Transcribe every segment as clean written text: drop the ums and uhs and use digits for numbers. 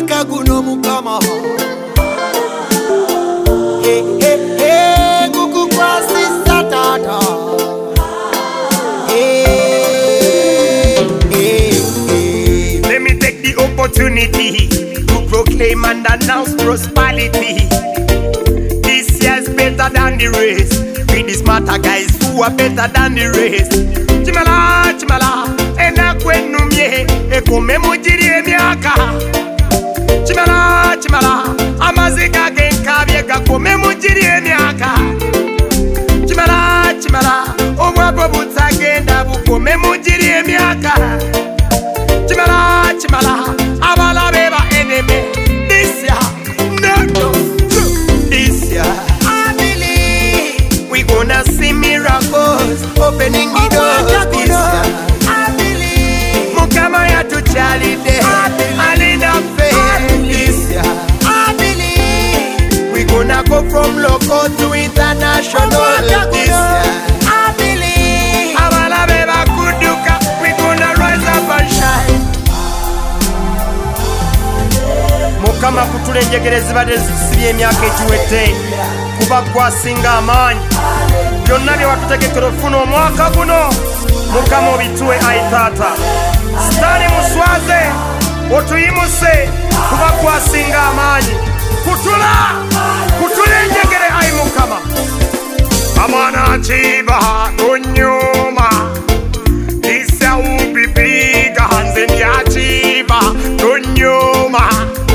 omwaka guno mukama. Hey, hey, hey, kuku kwasi satata. Hey, hey, hey. Let me take the opportunity to proclaim and announce prosperity. This year's better than the race. With the smarter guys who are better than the race. Chimala, chimala, ena kwenumye, ekome mujiri emiaka. Chimala, chimala, amazika genkabye gakome mujiri emiaka. Chimala, chimala, obwabo butagenda bukome mujiri emiaka. Chimala, chimala, abalabe ba enemy. This year, no, this year, I believe we gonna see miracles opening the doors this year. I believe Mukama ya tu charity, alina faith this year. I believe we gonna go from local to international this year. I believe abalabe ba kuduka, we gonna rise up and shine. Mukama kutulenjegereza bade zisibye emyaka egiwedde kuba kwasinga amaanyi byonna bye watutegekera ofuna omwaka guno. Mukama obituwe ayi taata, sitaani muswaze otuyimuse kuba kwasinga amaanyi. Kutulenjegere ayi Mukama. Amana chiba tonyoma isa ubibiga hanze ndyachiba tonyoma.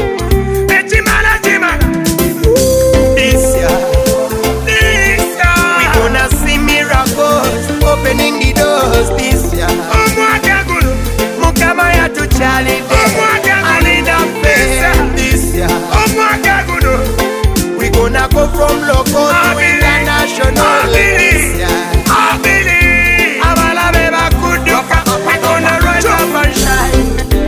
Opening the doors this year. Mukama ya tu charity, alina faith this year. We gonna go from local to international this year. I believe abalabe bakuduka, we gonna rise up and shine.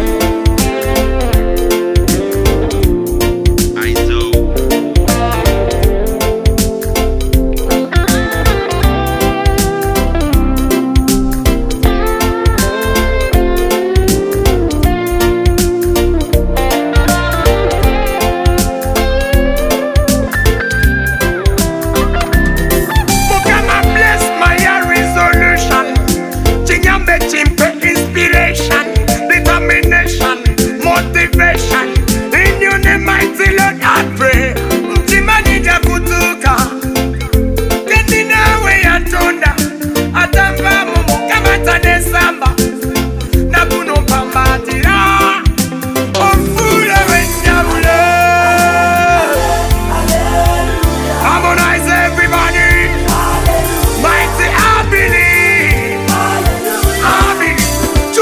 Motivation in your name, mighty Lord, I pray. Mtimanija kutuka kendina we yatonda atamba mumu kama tanesamba na kuno pambatira omfula wenyabule. Harmonize everybody, mighty I believe, I believe.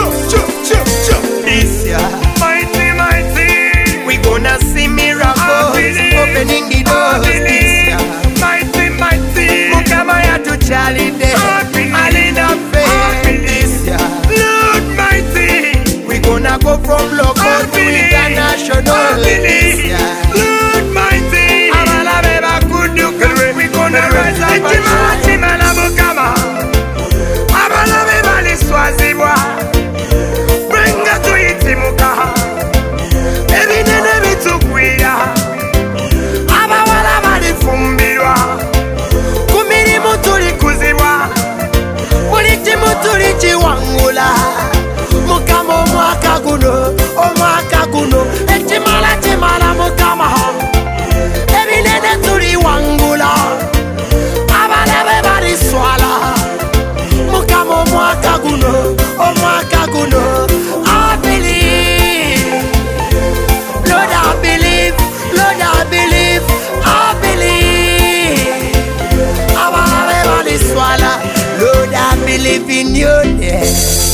This year gonna see miracles opening the doors this year. Mighty Mukama ya tu charity, alina faith this year. Lord mighty, we gonna go from local to international this year. Lord mighty, abalabe bakuduka, we gonna rise up and shine. Chimala Mukama, abalabe baliswazibwa, bringa tuiti Mukama. Abawala balifumbirwa kumirimu tuli kuzibwa buli kimu tuli kiwangula. Mukama omwaka guno ekimala Mukama ebinene tuli wangula abalabe baliswala. Mukama omwaka guno I believe, Lord I believe, Lord I believe, I believe. Lord I believe in your name.